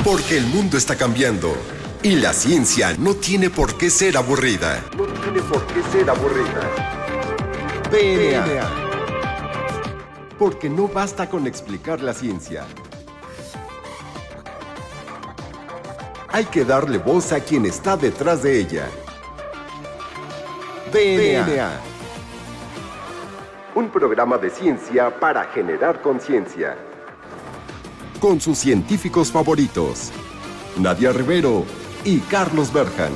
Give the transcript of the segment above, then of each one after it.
Porque el mundo está cambiando y la ciencia no tiene por qué ser aburrida. No tiene por qué ser aburrida. DNA. Porque no basta con explicar la ciencia. Hay que darle voz a quien está detrás de ella. DNA. Un programa de ciencia para generar conciencia. Con sus científicos favoritos, Nadia Rivero y Carlos Berjan.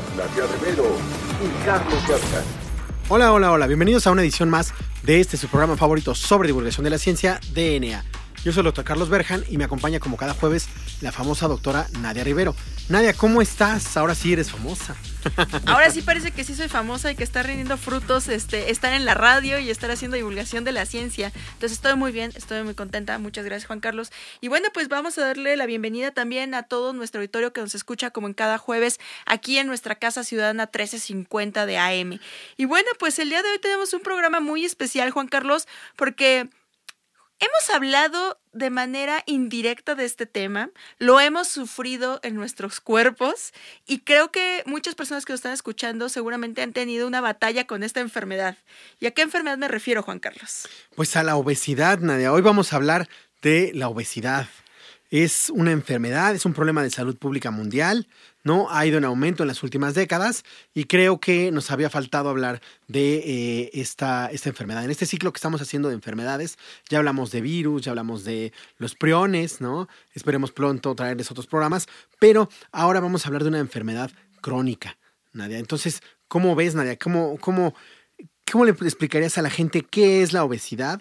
Hola, bienvenidos a una edición más de su programa favorito sobre divulgación de la ciencia, DNA. Yo soy el doctor Carlos Berjan y me acompaña como cada jueves la famosa doctora Nadia Rivero. Nadia, ¿cómo estás? Ahora sí eres famosa. Ahora sí parece que sí soy famosa y que está rindiendo frutos estar en la radio y estar haciendo divulgación de la ciencia. Entonces estoy muy bien, estoy muy contenta. Muchas gracias, Juan Carlos. Y bueno, pues vamos a darle la bienvenida también a todo nuestro auditorio que nos escucha como en cada jueves aquí en nuestra Casa Ciudadana 1350 de AM. Y bueno, pues el día de hoy tenemos un programa muy especial, Juan Carlos, porque hemos hablado de manera indirecta de este tema, lo hemos sufrido en nuestros cuerpos y creo que muchas personas que nos están escuchando seguramente han tenido una batalla con esta enfermedad. ¿Y a qué enfermedad me refiero, Juan Carlos? Pues a la obesidad, Nadia. Hoy vamos a hablar de la obesidad. Es una enfermedad, es un problema de salud pública mundial, ¿no? Ha ido en aumento en las últimas décadas y creo que nos había faltado hablar de esta enfermedad. En este ciclo que estamos haciendo de enfermedades, ya hablamos de virus, ya hablamos de los priones, ¿no? Esperemos pronto traerles otros programas, pero ahora vamos a hablar de una enfermedad crónica, Nadia. Entonces, ¿cómo ves, Nadia? ¿Cómo le explicarías a la gente qué es la obesidad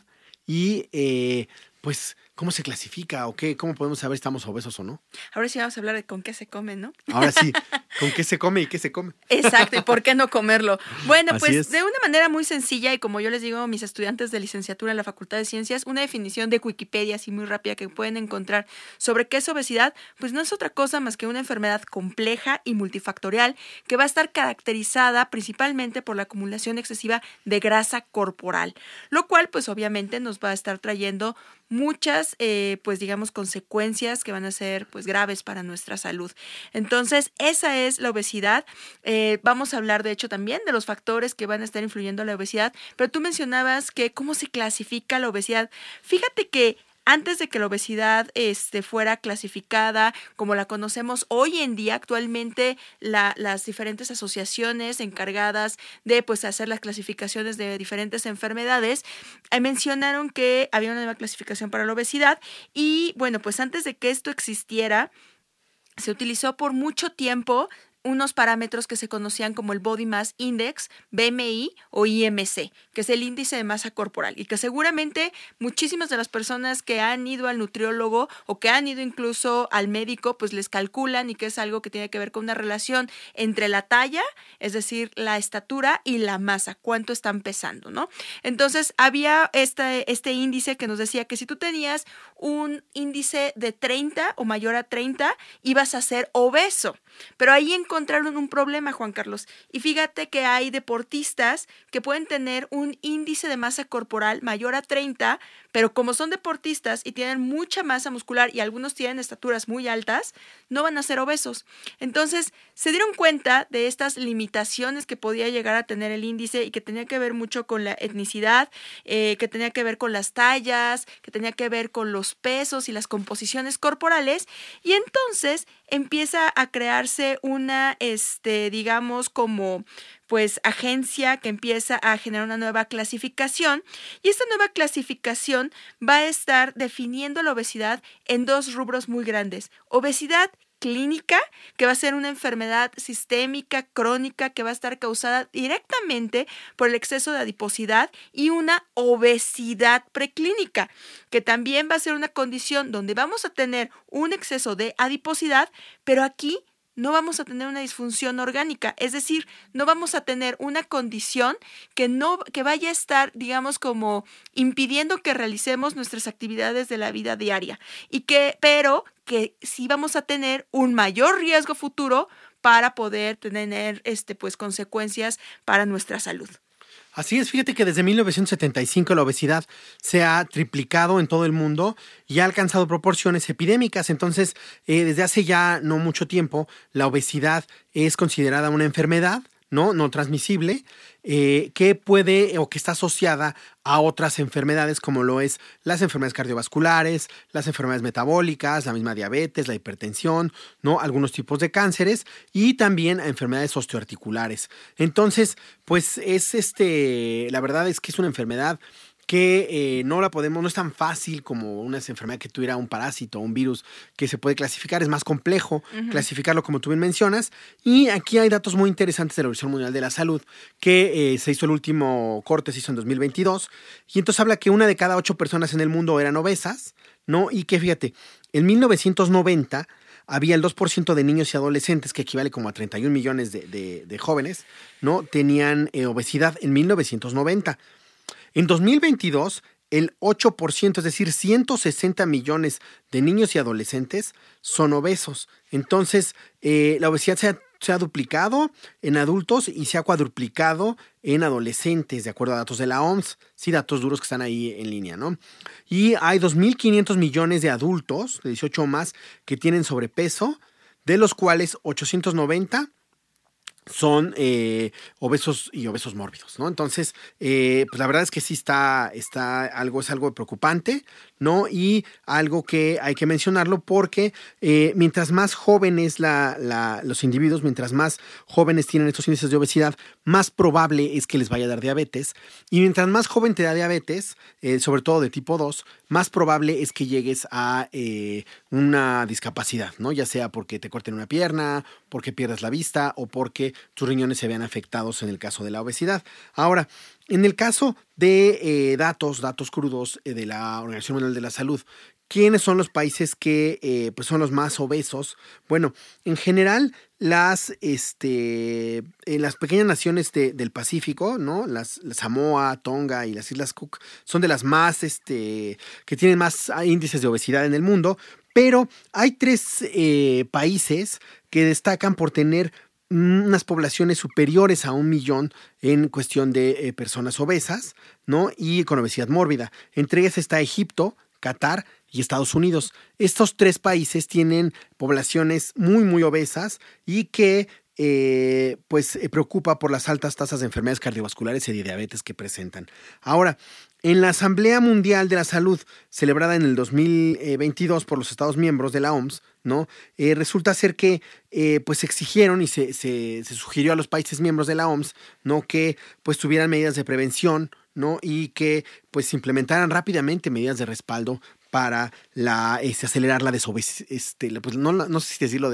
y, pues, cómo se clasifica o qué? ¿Cómo podemos saber si estamos obesos o no? Ahora sí vamos a hablar de con qué se come, ¿no? Ahora sí, ¿con qué se come y qué se come? Exacto, ¿y por qué no comerlo? Bueno, Así pues es. de una manera muy sencilla y como yo les digo a mis estudiantes de licenciatura en la Facultad de Ciencias, una definición de Wikipedia así muy rápida que pueden encontrar sobre qué es obesidad, pues no es otra cosa más que una enfermedad compleja y multifactorial que va a estar caracterizada principalmente por la acumulación excesiva de grasa corporal, lo cual pues obviamente nos va a estar trayendo muchas, pues digamos, consecuencias que van a ser pues graves para nuestra salud. Entonces, esa es la obesidad. Vamos a hablar, de hecho, también de los factores que van a estar influyendo en la obesidad, pero tú mencionabas que cómo se clasifica la obesidad. Fíjate que antes de que la obesidad fuera clasificada como la conocemos hoy en día, actualmente las diferentes asociaciones encargadas de pues hacer las clasificaciones de diferentes enfermedades mencionaron que había una nueva clasificación para la obesidad y bueno, pues antes de que esto existiera, se utilizó por mucho tiempo unos parámetros que se conocían como el Body Mass Index, BMI o IMC, que es el índice de masa corporal, y que seguramente muchísimas de las personas que han ido al nutriólogo o que han ido incluso al médico, pues les calculan y que es algo que tiene que ver con una relación entre la talla, es decir, la estatura y la masa, cuánto están pesando, ¿no? Entonces había este índice que nos decía que si tú tenías un índice de 30 o mayor a 30, ibas a ser obeso, pero ahí encontraron un problema, Juan Carlos, y fíjate que hay deportistas que pueden tener un índice de masa corporal mayor a 30, pero como son deportistas y tienen mucha masa muscular y algunos tienen estaturas muy altas, no van a ser obesos. Entonces, se dieron cuenta de estas limitaciones que podía llegar a tener el índice y que tenía que ver mucho con la etnicidad, que tenía que ver con las tallas, que tenía que ver con los pesos y las composiciones corporales, y entonces empieza a crearse una, digamos, como pues agencia que empieza a generar una nueva clasificación, y esta nueva clasificación va a estar definiendo la obesidad en dos rubros muy grandes: obesidad clínica, que va a ser una enfermedad sistémica, crónica, que va a estar causada directamente por el exceso de adiposidad, y una obesidad preclínica, que también va a ser una condición donde vamos a tener un exceso de adiposidad, pero aquí no vamos a tener una disfunción orgánica, es decir, no vamos a tener una condición que vaya a estar, digamos, como impidiendo que realicemos nuestras actividades de la vida diaria, pero que sí vamos a tener un mayor riesgo futuro para poder tener pues consecuencias para nuestra salud. Así es, fíjate que desde 1975 la obesidad se ha triplicado en todo el mundo y ha alcanzado proporciones epidémicas. Entonces, desde hace ya no mucho tiempo, la obesidad es considerada una enfermedad no transmisible, que puede o que está asociada a otras enfermedades como lo es las enfermedades cardiovasculares, las enfermedades metabólicas, la misma diabetes, la hipertensión, ¿no? Algunos tipos de cánceres y también a enfermedades osteoarticulares. Entonces, pues la verdad es que es una enfermedad que no es tan fácil como una enfermedad que tuviera un parásito o un virus que se puede clasificar, es más complejo clasificarlo como tú bien mencionas, y aquí hay datos muy interesantes de la Organización Mundial de la Salud, que se hizo el último corte, se hizo en 2022, y entonces habla que 1 de cada 8 personas en el mundo eran obesas, ¿no? Y que fíjate, en 1990 había el 2% de niños y adolescentes, que equivale como a 31 millones de jóvenes, ¿no? Tenían obesidad en 1990. En 2022, el 8%, es decir, 160 millones de niños y adolescentes son obesos. Entonces, la obesidad se ha duplicado en adultos y se ha cuadruplicado en adolescentes, de acuerdo a datos de la OMS, sí, datos duros que están ahí en línea, ¿no? Y hay 2.500 millones de adultos, de 18 o más, que tienen sobrepeso, de los cuales 890 son obesos y obesos mórbidos, ¿no? Entonces, pues la verdad es que sí es algo preocupante, ¿no? Y algo que hay que mencionarlo porque mientras más jóvenes los individuos, mientras más jóvenes tienen estos índices de obesidad, más probable es que les vaya a dar diabetes. Y mientras más joven te da diabetes, sobre todo de tipo 2, más probable es que llegues a una discapacidad, ¿no? Ya sea porque te corten una pierna, porque pierdas la vista o porque tus riñones se vean afectados en el caso de la obesidad. Ahora, en el caso de datos crudos de la Organización Mundial de la Salud, ¿quiénes son los países que pues son los más obesos? Bueno, en general, las pequeñas naciones del Pacífico, ¿no? Las Samoa, Tonga y las Islas Cook son de las más, que tienen más índices de obesidad en el mundo, pero hay 3 países que destacan por tener unas poblaciones superiores a 1 millón en cuestión de personas obesas, ¿no? Y con obesidad mórbida. Entre ellas está Egipto, Qatar y Estados Unidos. Estos 3 países tienen poblaciones muy, muy obesas y que preocupa por las altas tasas de enfermedades cardiovasculares y de diabetes que presentan. Ahora, en la Asamblea Mundial de la Salud, celebrada en el 2022 por los Estados miembros de la OMS, ¿no? Resulta ser que pues exigieron y se sugirió a los países miembros de la OMS, ¿no? Que pues tuvieran medidas de prevención, ¿no? Y que pues implementaran rápidamente medidas de respaldo para acelerar la pues no sé si decirlo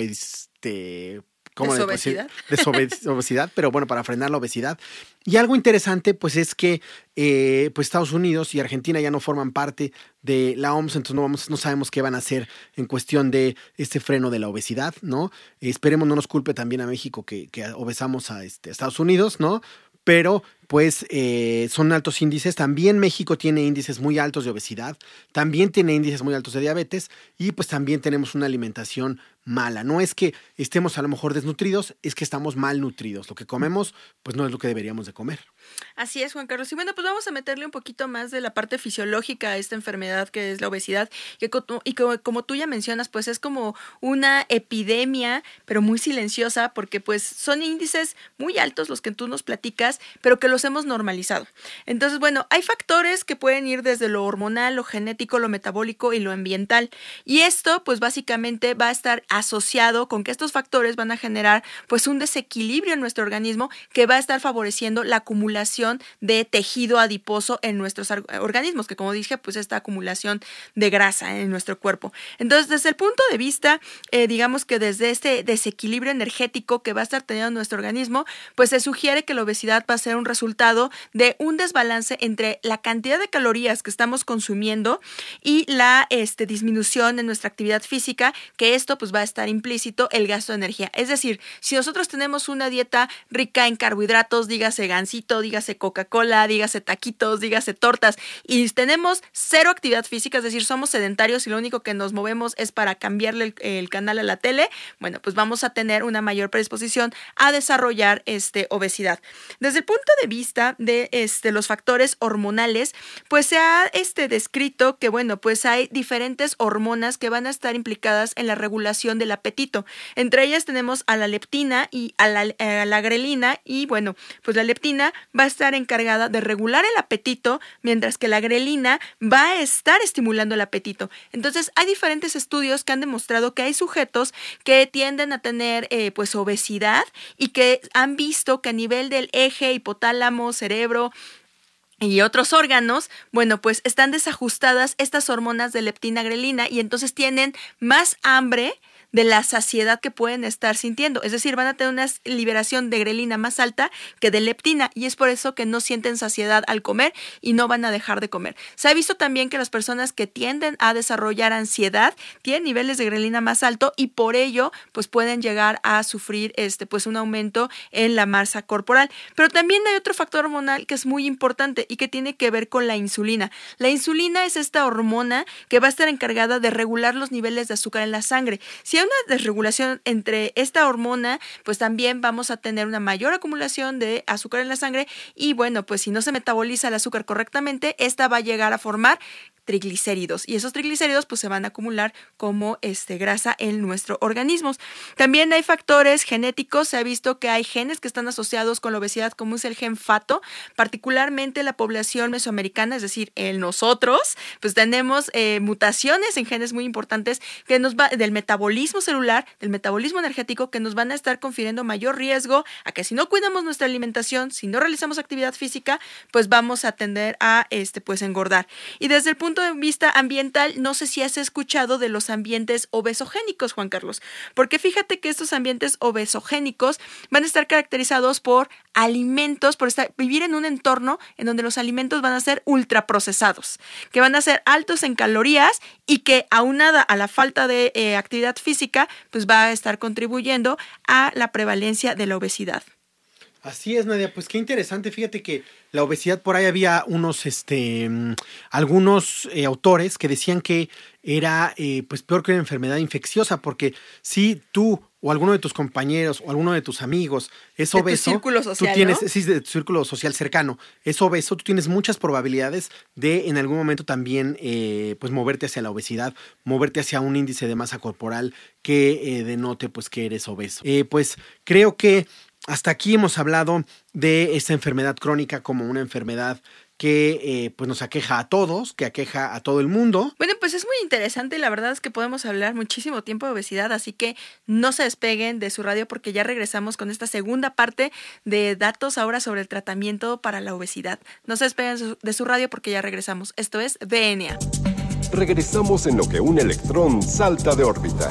desobesidad, pero bueno, para frenar la obesidad. Y algo interesante, pues, es que pues Estados Unidos y Argentina ya no forman parte de la OMS, entonces no sabemos qué van a hacer en cuestión de este freno de la obesidad, ¿no? Esperemos no nos culpe también a México que obesamos a Estados Unidos, ¿no? Pero pues son altos índices. También México tiene índices muy altos de obesidad, también tiene índices muy altos de diabetes y pues también tenemos una alimentación mala. No es que estemos a lo mejor desnutridos, es que estamos mal nutridos. Lo que comemos pues no es lo que deberíamos de comer. Así es, Juan Carlos. Y bueno, pues vamos a meterle un poquito más de la parte fisiológica a esta enfermedad que es la obesidad, y como tú ya mencionas, pues es como una epidemia, pero muy silenciosa, porque pues son índices muy altos los que tú nos platicas, pero que los hemos normalizado. Entonces, bueno, hay factores que pueden ir desde lo hormonal, lo genético, lo metabólico y lo ambiental. Y esto, pues básicamente va a estar asociado con que estos factores van a generar pues un desequilibrio en nuestro organismo que va a estar favoreciendo la acumulación de tejido adiposo en nuestros organismos, que como dije, pues esta acumulación de grasa en nuestro cuerpo. Entonces, desde el punto de vista, digamos que desde este desequilibrio energético que va a estar teniendo nuestro organismo, pues se sugiere que la obesidad va a ser un resultado de un desbalance entre la cantidad de calorías que estamos consumiendo y la disminución en nuestra actividad física, que esto pues va a estar implícito el gasto de energía. Es decir, si nosotros tenemos una dieta rica en carbohidratos, dígase gansito, dígase Coca-Cola, dígase taquitos, dígase tortas, y tenemos 0 actividad física, es decir, somos sedentarios y lo único que nos movemos es para cambiarle el canal a la tele, bueno, pues vamos a tener una mayor predisposición a desarrollar obesidad. Desde el punto de vista de los factores hormonales, pues se ha descrito que, bueno, pues hay diferentes hormonas que van a estar implicadas en la regulación del apetito. Entre ellas tenemos a la leptina y a la grelina, y bueno, pues la leptina va a estar encargada de regular el apetito, mientras que la grelina va a estar estimulando el apetito. Entonces, hay diferentes estudios que han demostrado que hay sujetos que tienden a tener pues obesidad, y que han visto que a nivel del eje hipotálamo, cerebro y otros órganos, bueno, pues están desajustadas estas hormonas de leptina, grelina, y entonces tienen más hambre de la saciedad que pueden estar sintiendo. Es decir, van a tener una liberación de grelina más alta que de leptina, y es por eso que no sienten saciedad al comer y no van a dejar de comer. Se ha visto también que las personas que tienden a desarrollar ansiedad tienen niveles de grelina más alto, y por ello pues pueden llegar a sufrir pues un aumento en la masa corporal. Pero también hay otro factor hormonal que es muy importante y que tiene que ver con la insulina. La insulina es esta hormona que va a estar encargada de regular los niveles de azúcar en la sangre. Si hay una desregulación entre esta hormona, pues también vamos a tener una mayor acumulación de azúcar en la sangre, y bueno, pues si no se metaboliza el azúcar correctamente, esta va a llegar a formar triglicéridos, y esos triglicéridos pues se van a acumular como grasa en nuestro organismo. También hay factores genéticos. Se ha visto que hay genes que están asociados con la obesidad, como es el gen FATO, particularmente la población mesoamericana, es decir, en nosotros, pues tenemos mutaciones en genes muy importantes que nos va del metabolismo celular, del metabolismo energético, que nos van a estar confiriendo mayor riesgo a que si no cuidamos nuestra alimentación, si no realizamos actividad física, pues vamos a tender a pues engordar. Y desde el punto de vista ambiental, no sé si has escuchado de los ambientes obesogénicos, Juan Carlos, porque fíjate que estos ambientes obesogénicos van a estar caracterizados por alimentos, por vivir en un entorno en donde los alimentos van a ser ultraprocesados, que van a ser altos en calorías, y que aunada a la falta de actividad física, pues va a estar contribuyendo a la prevalencia de la obesidad. Así es, Nadia, pues qué interesante. Fíjate que la obesidad, por ahí había algunos autores que decían que era pues peor que una enfermedad infecciosa, porque si tú o alguno de tus compañeros o alguno de tus amigos es obeso, tu círculo social, tú tienes, ¿no? sí, de tu círculo social cercano, es obeso, tú tienes muchas probabilidades de en algún momento también pues moverte hacia la obesidad, moverte hacia un índice de masa corporal que denote pues que eres obeso. Pues creo que hasta aquí hemos hablado de esta enfermedad crónica como una enfermedad que pues nos aqueja a todos, que aqueja a todo el mundo. Bueno, pues es muy interesante, y la verdad es que podemos hablar muchísimo tiempo de obesidad, así que no se despeguen de su radio, porque ya regresamos con esta segunda parte de datos ahora sobre el tratamiento para la obesidad. No se despeguen de su radio, porque ya regresamos. Esto es DNA. Regresamos en lo que un electrón salta de órbita.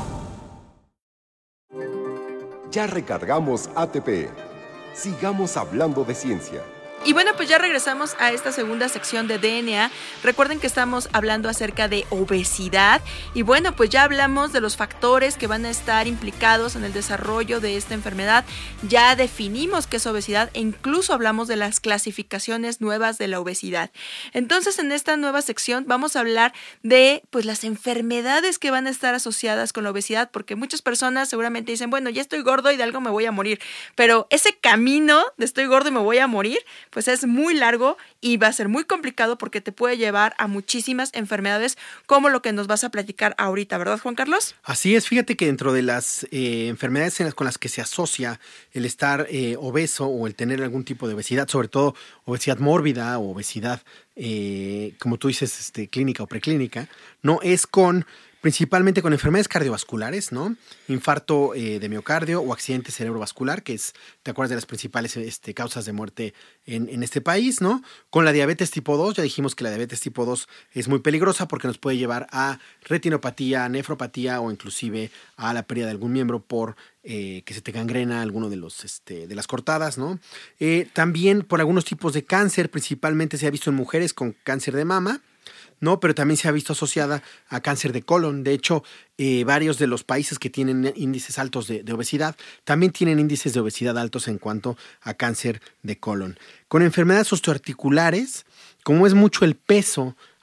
Ya recargamos ATP. Sigamos hablando de ciencia. Y bueno, pues ya regresamos a esta segunda sección de DNA. Recuerden que estamos hablando acerca de obesidad. Y bueno, pues ya hablamos de los factores que van a estar implicados en el desarrollo de esta enfermedad. Ya definimos qué es obesidad e incluso hablamos de las clasificaciones nuevas de la obesidad. Entonces, en esta nueva sección vamos a hablar de pues las enfermedades que van a estar asociadas con la obesidad, porque muchas personas seguramente dicen, bueno, ya estoy gordo y de algo me voy a morir. Pero ese camino de estoy gordo y me voy a morir, pues es muy largo y va a ser muy complicado, porque te puede llevar a muchísimas enfermedades, como lo que nos vas a platicar ahorita, ¿verdad, Juan Carlos? Así es, fíjate que dentro de las enfermedades con las que se asocia el estar obeso o el tener algún tipo de obesidad, sobre todo obesidad mórbida o obesidad, como tú dices, clínica o preclínica, no es principalmente con enfermedades cardiovasculares, ¿no? Infarto de miocardio o accidente cerebrovascular, que es, ¿te acuerdas de las principales causas de muerte en este país, ¿no? Con la diabetes tipo 2, ya dijimos que la diabetes tipo 2 es muy peligrosa porque nos puede llevar a retinopatía, nefropatía o inclusive a la pérdida de algún miembro por que se te gangrena alguno de de las cortadas, ¿no? También por algunos tipos de cáncer, principalmente se ha visto en mujeres con cáncer de mama, ¿no? Pero también se ha visto asociada a cáncer de colon. De hecho, varios de los países que tienen índices altos de obesidad también tienen índices de obesidad altos en cuanto a cáncer de colon. Con enfermedades osteoarticulares, como es mucho el peso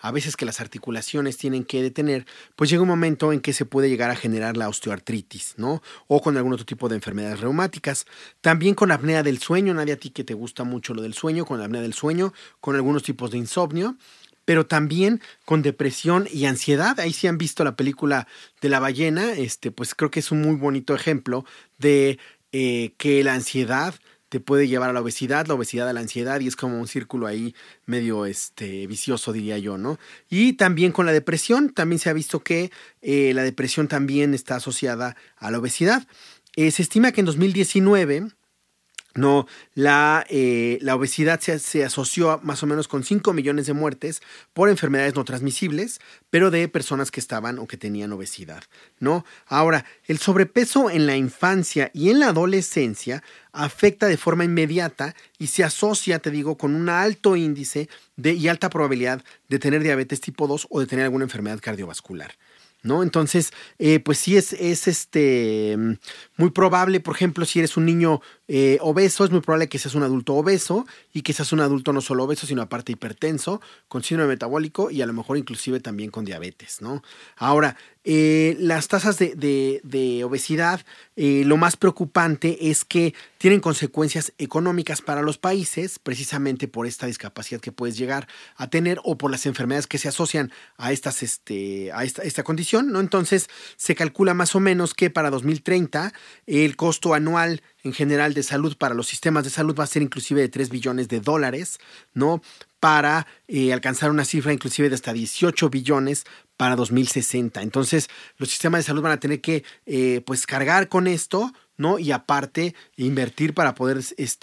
a veces que las articulaciones tienen que detener, pues llega un momento en que se puede llegar a generar la osteoartritis, ¿no? O con algún otro tipo de enfermedades reumáticas. También con apnea del sueño, Nadia, a ti que te gusta mucho lo del sueño, con la apnea del sueño, con algunos tipos de insomnio, pero también con depresión y ansiedad. Ahí sí han visto la película de la ballena, pues creo que es un muy bonito ejemplo de que la ansiedad te puede llevar a la obesidad a la ansiedad, y es como un círculo ahí medio vicioso, diría yo, ¿no? Y también con la depresión, también se ha visto que la depresión también está asociada a la obesidad. Se estima que en 2019... No, la obesidad se asoció más o menos con 5 millones de muertes por enfermedades no transmisibles, pero de personas que estaban o que tenían obesidad, ¿no? Ahora, el sobrepeso en la infancia y en la adolescencia afecta de forma inmediata y se asocia, te digo, con un alto índice y alta probabilidad de tener diabetes tipo 2 o de tener alguna enfermedad cardiovascular, ¿no? Entonces, pues sí es muy probable, por ejemplo, si eres un niño obeso, es muy probable que seas un adulto obeso y que seas un adulto no solo obeso, sino aparte hipertenso, con síndrome metabólico y a lo mejor inclusive también con diabetes, ¿no? Ahora, las tasas de obesidad, lo más preocupante es que tienen consecuencias económicas para los países, precisamente por esta discapacidad que puedes llegar a tener o por las enfermedades que se asocian a esta condición, ¿no? Entonces, se calcula más o menos que para 2030 el costo anual en general de salud para los sistemas de salud va a ser inclusive de $3 billones, ¿no? Para alcanzar una cifra inclusive de hasta 18 billones para 2060. Entonces, los sistemas de salud van a tener que pues cargar con esto, ¿no? Y aparte invertir para poder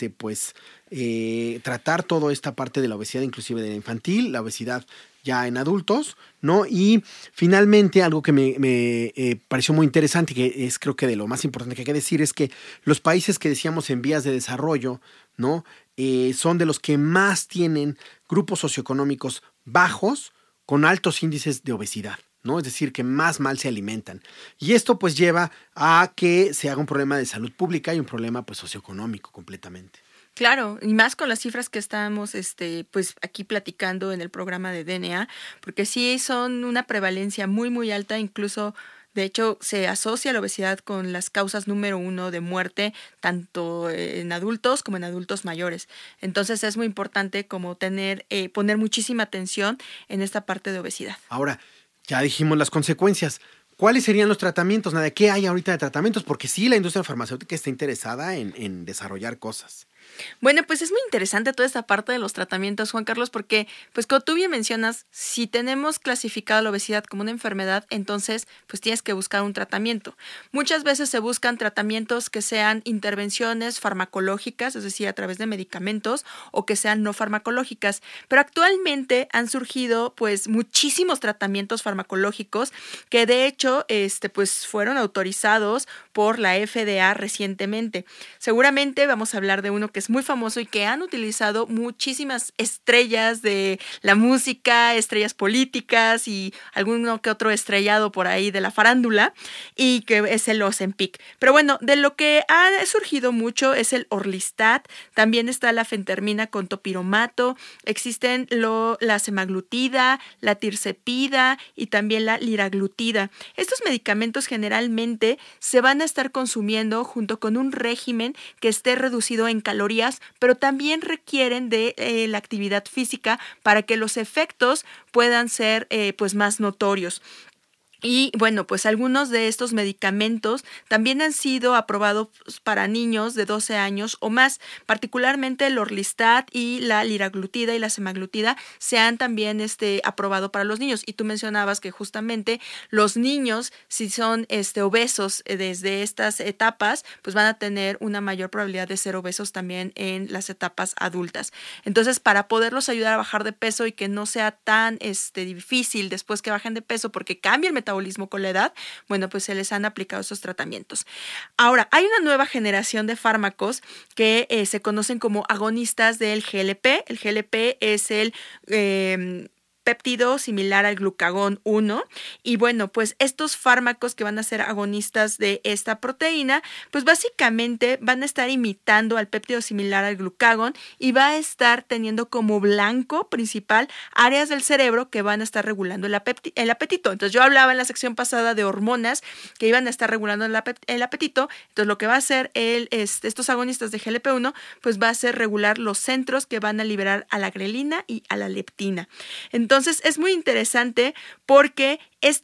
tratar toda esta parte de la obesidad, inclusive de la infantil, la obesidad ya en adultos, ¿no? Y finalmente, algo que me pareció muy interesante y que es creo que de lo más importante que hay que decir es que los países que decíamos en vías de desarrollo, ¿no? Son de los que más tienen grupos socioeconómicos bajos con altos índices de obesidad, ¿no? Es decir, que más mal se alimentan. Y esto pues lleva a que se haga un problema de salud pública y un problema pues socioeconómico completamente. Claro, y más con las cifras que estamos pues aquí platicando en el programa de DNA, porque sí son una prevalencia muy, muy alta, incluso de hecho se asocia la obesidad con las causas número 1 de muerte, tanto en adultos como en adultos mayores. Entonces es muy importante como poner muchísima atención en esta parte de obesidad. Ahora, ya dijimos las consecuencias. ¿Cuáles serían los tratamientos? Nadia, ¿qué hay ahorita de tratamientos? Porque sí, la industria farmacéutica está interesada en desarrollar cosas. Bueno, pues es muy interesante toda esta parte de los tratamientos, Juan Carlos, porque, pues como tú bien mencionas, si tenemos clasificado la obesidad como una enfermedad, entonces, pues tienes que buscar un tratamiento. Muchas veces se buscan tratamientos que sean intervenciones farmacológicas, es decir, a través de medicamentos, o que sean no farmacológicas. Pero actualmente han surgido, pues, muchísimos tratamientos farmacológicos que, de hecho, pues, fueron autorizados por la FDA recientemente. Seguramente vamos a hablar de uno que es muy famoso y que han utilizado muchísimas estrellas de la música, estrellas políticas y alguno que otro estrellado por ahí de la farándula, y que es el Ozempic. Pero bueno, de lo que ha surgido mucho es el Orlistat, también está la fentermina con topiromato, existen la semaglutida, la tirzepida y también la liraglutida. Estos medicamentos generalmente se van a estar consumiendo junto con un régimen que esté reducido en calorías, pero también requieren de la actividad física para que los efectos puedan ser pues más notorios. Y bueno, pues algunos de estos medicamentos también han sido aprobados para niños de 12 años o más, particularmente el Orlistat y la liraglutida y la semaglutida se han también aprobado para los niños. Y tú mencionabas que justamente los niños, si son obesos desde estas etapas, pues van a tener una mayor probabilidad de ser obesos también en las etapas adultas. Entonces, para poderlos ayudar a bajar de peso y que no sea tan difícil después que bajen de peso porque cambia el metabolismo con la edad, bueno, pues se les han aplicado esos tratamientos. Ahora, hay una nueva generación de fármacos que se conocen como agonistas del GLP. El GLP es el péptido similar al glucagón 1. Y bueno, pues estos fármacos que van a ser agonistas de esta proteína, pues básicamente van a estar imitando al péptido similar al glucagón y va a estar teniendo como blanco principal áreas del cerebro que van a estar regulando el apetito. Entonces yo hablaba en la sección pasada de hormonas que iban a estar regulando el apetito. Entonces lo que va a hacer estos agonistas de GLP-1 pues va a ser regular los centros que van a liberar a la grelina y a la leptina. Entonces es muy interesante porque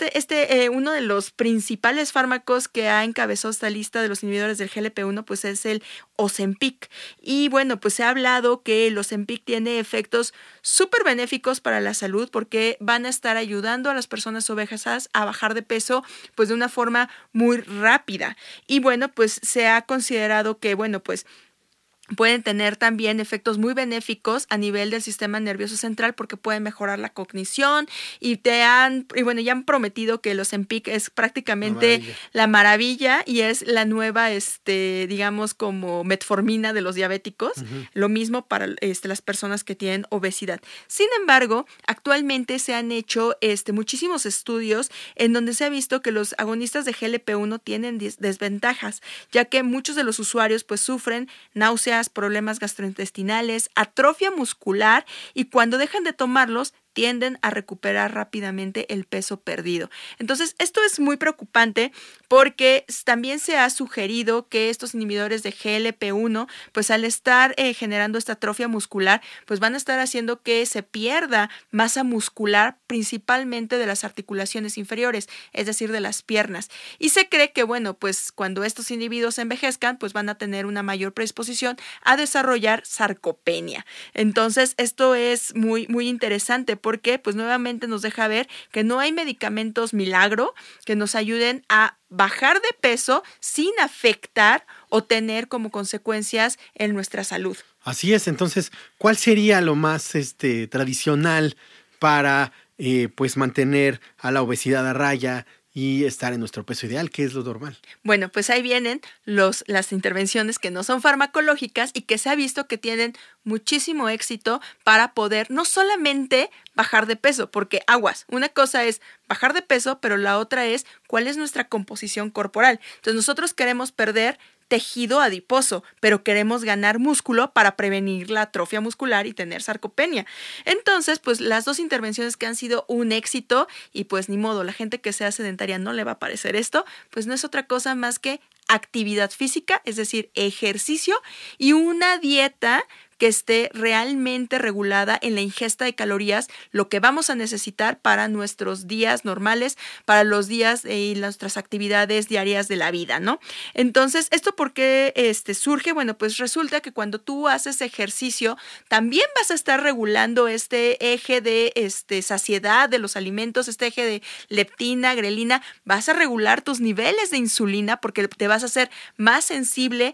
uno de los principales fármacos que ha encabezado esta lista de los inhibidores del GLP-1 pues es el Ozempic. Y bueno, pues se ha hablado que el Ozempic tiene efectos súper benéficos para la salud porque van a estar ayudando a las personas obesas a bajar de peso pues de una forma muy rápida. Y bueno, pues se ha considerado que, bueno, pues pueden tener también efectos muy benéficos a nivel del sistema nervioso central porque pueden mejorar la cognición y ya han prometido que el Ozempic es prácticamente la maravilla y es la nueva, digamos, como metformina de los diabéticos. Uh-huh. Lo mismo para las personas que tienen obesidad. Sin embargo, actualmente se han hecho muchísimos estudios en donde se ha visto que los agonistas de GLP-1 tienen desventajas, ya que muchos de los usuarios pues sufren náuseas, problemas gastrointestinales, atrofia muscular y cuando dejan de tomarlos tienden a recuperar rápidamente el peso perdido. Entonces, esto es muy preocupante porque también se ha sugerido que estos inhibidores de GLP-1, pues al estar generando esta atrofia muscular, pues van a estar haciendo que se pierda masa muscular, principalmente de las articulaciones inferiores, es decir, de las piernas. Y se cree que, bueno, pues cuando estos individuos envejezcan, pues van a tener una mayor predisposición a desarrollar sarcopenia. Entonces, esto es muy, muy interesante porque pues nuevamente nos deja ver que no hay medicamentos milagro que nos ayuden a bajar de peso sin afectar o tener como consecuencias en nuestra salud. Así es, entonces, ¿cuál sería lo más tradicional para pues mantener a la obesidad a raya y estar en nuestro peso ideal? ¿Qué es lo normal? Bueno, pues ahí vienen las intervenciones que no son farmacológicas y que se ha visto que tienen muchísimo éxito para poder no solamente bajar de peso, porque aguas, una cosa es bajar de peso, pero la otra es cuál es nuestra composición corporal. Entonces nosotros queremos perder tejido adiposo, pero queremos ganar músculo para prevenir la atrofia muscular y tener sarcopenia. Entonces, pues las dos intervenciones que han sido un éxito y pues ni modo, la gente que sea sedentaria no le va a parecer esto, pues no es otra cosa más que actividad física, es decir, ejercicio y una dieta que esté realmente regulada en la ingesta de calorías, lo que vamos a necesitar para nuestros días normales, para los días y nuestras actividades diarias de la vida, ¿no? Entonces, ¿esto por qué surge? Bueno, pues resulta que cuando tú haces ejercicio, también vas a estar regulando este eje de saciedad de los alimentos, este eje de leptina, grelina, vas a regular tus niveles de insulina porque te vas a hacer más sensible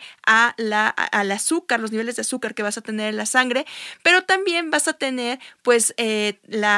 al azúcar, los niveles de azúcar que vas a tener en la sangre, pero también vas a tener pues el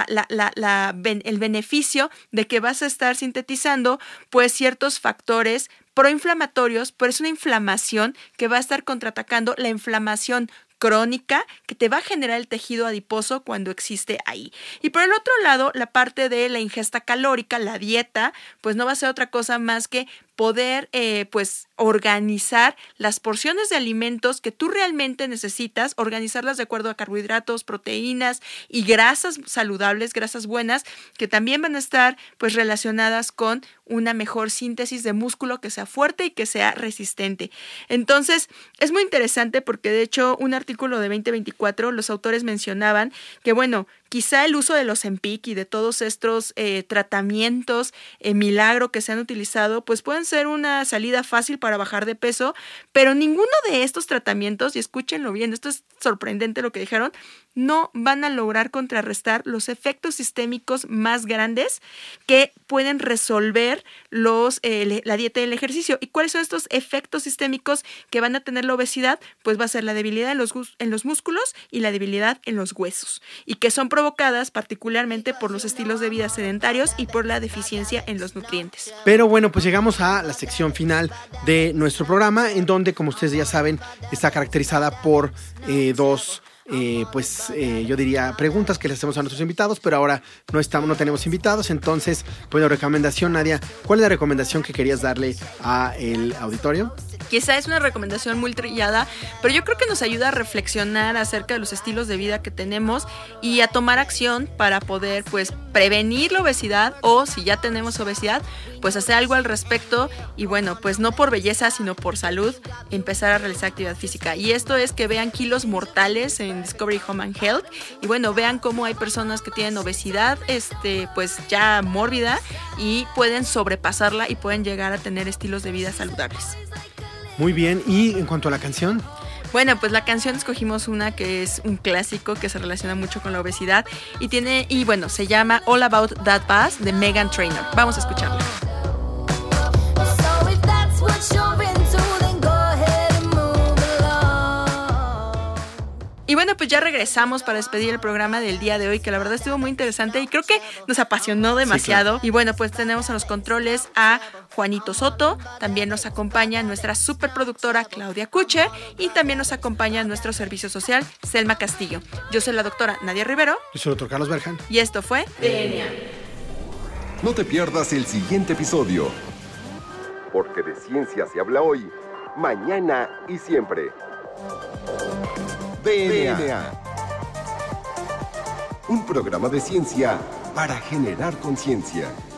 beneficio de que vas a estar sintetizando pues ciertos factores proinflamatorios, pero es una inflamación que va a estar contraatacando la inflamación crónica que te va a generar el tejido adiposo cuando existe ahí. Y por el otro lado, la parte de la ingesta calórica, la dieta, pues no va a ser otra cosa más que poder pues organizar las porciones de alimentos que tú realmente necesitas, organizarlas de acuerdo a carbohidratos, proteínas y grasas saludables, grasas buenas, que también van a estar pues relacionadas con una mejor síntesis de músculo que sea fuerte y que sea resistente. Entonces, es muy interesante porque de hecho un artículo de 2024 los autores mencionaban que bueno, quizá el uso de los Ozempic y de todos estos tratamientos milagro que se han utilizado, pues pueden ser una salida fácil para bajar de peso, pero ninguno de estos tratamientos, y escúchenlo bien, esto es sorprendente lo que dijeron, no van a lograr contrarrestar los efectos sistémicos más grandes que pueden resolver la dieta y el ejercicio. ¿Y cuáles son estos efectos sistémicos que van a tener la obesidad? Pues va a ser la debilidad en los músculos y la debilidad en los huesos, y que son provocadas particularmente por los estilos de vida sedentarios y por la deficiencia en los nutrientes. Pero bueno, pues llegamos a la sección final de nuestro programa, en donde, como ustedes ya saben, está caracterizada por dos yo diría preguntas que le hacemos a nuestros invitados, pero ahora no tenemos invitados, entonces, pues la recomendación, Nadia, ¿cuál es la recomendación que querías darle a el auditorio? Quizá es una recomendación muy trillada, pero yo creo que nos ayuda a reflexionar acerca de los estilos de vida que tenemos y a tomar acción para poder, pues, prevenir la obesidad, o si ya tenemos obesidad, pues hacer algo al respecto y, bueno, pues no por belleza, sino por salud, empezar a realizar actividad física. Y esto es que vean Kilos Mortales en Discovery Home and Health y, bueno, vean cómo hay personas que tienen obesidad, pues ya mórbida, y pueden sobrepasarla y pueden llegar a tener estilos de vida saludables. Muy bien, y en cuanto a la canción. Bueno, pues la canción escogimos una que es un clásico que se relaciona mucho con la obesidad y bueno, se llama All About That Bass de Meghan Trainor. Vamos a escucharla. Y bueno, pues ya regresamos para despedir el programa del día de hoy, que la verdad estuvo muy interesante y creo que nos apasionó demasiado. Sí, claro. Y bueno, pues tenemos en los controles a Juanito Soto, también nos acompaña nuestra superproductora Claudia Kucher y también nos acompaña nuestro servicio social Selma Castillo. Yo soy la doctora Nadia Rivero. Yo soy el doctor Carlos Berjan. Y esto fue DNA. No te pierdas el siguiente episodio, porque de ciencia se habla hoy, mañana y siempre. DNA. Un programa de ciencia para generar conciencia.